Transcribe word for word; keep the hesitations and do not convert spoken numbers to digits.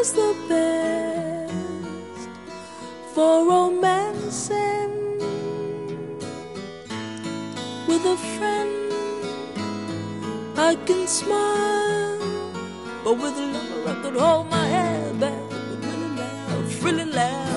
is the best for romancing with a friend. I can smile, but with a lover I could hold my head back and really laugh, really laugh.